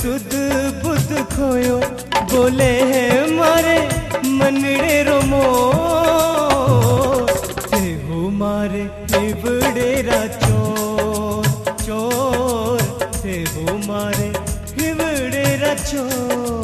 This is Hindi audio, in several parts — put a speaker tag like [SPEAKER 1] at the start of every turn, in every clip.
[SPEAKER 1] सुध बुध खोयो बोले है मारे मनड़े रोमो ते हो मारे हिवड़ेरा चोर चोर ते हो मारे हिवड़ेरा चोर।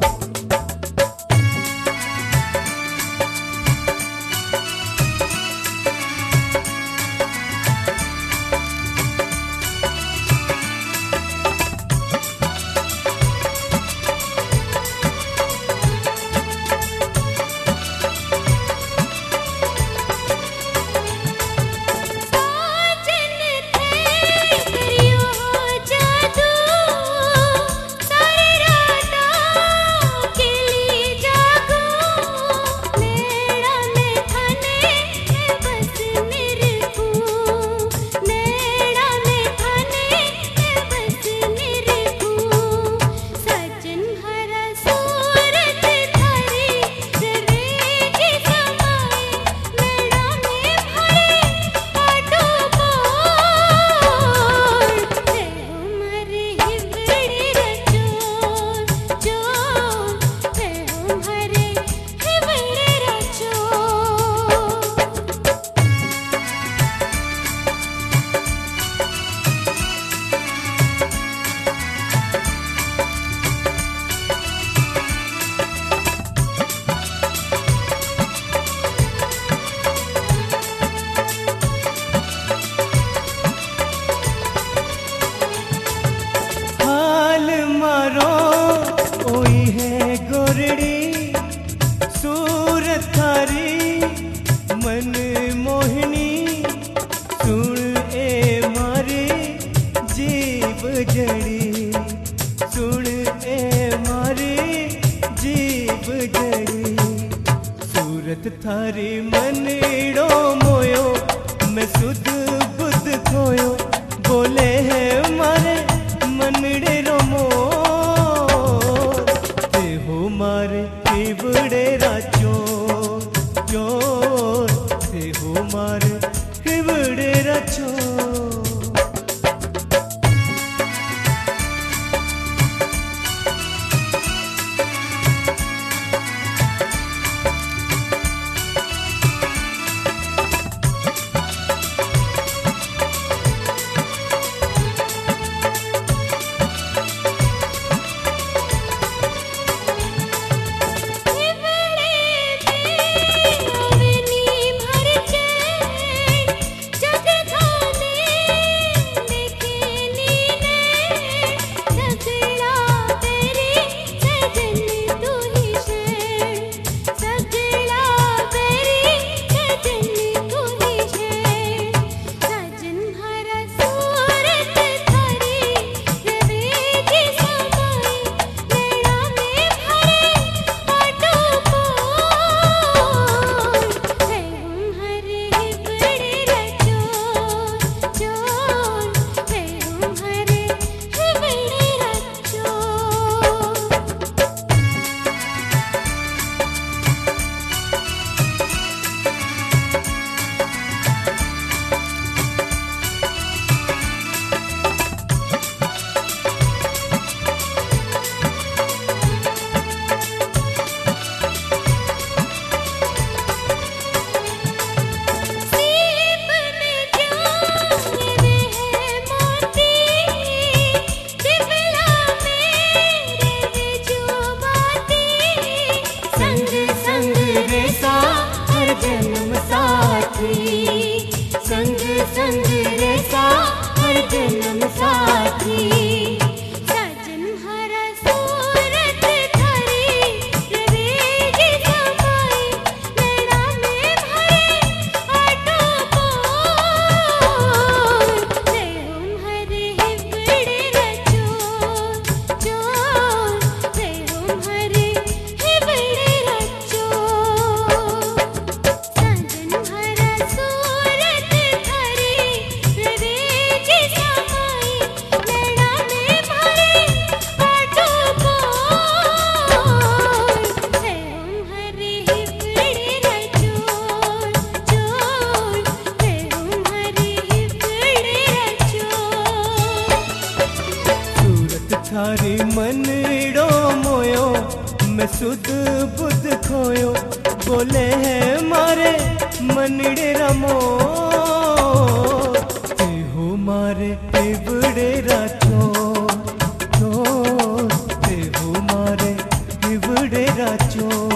[SPEAKER 1] सूरत थारी मन मोहिनी सुन ए मारी जीव जड़ी सुन ए मारी जीव जड़ी। सूरत थारी मनड़ो मोयो मैं सुध बुध खोयो बोले है मारे मनड़े रोमो ते हो मारे हिवड़ेरा चोर चोर ते हो मारे हिवड़ेरा चोर। मनड़ो मोयो मैं सुध बुध खोयो बोले है मारे मनड़े रमो तेहू मारे हिवड़े राचो तेहू मारे हिवड़े राचो।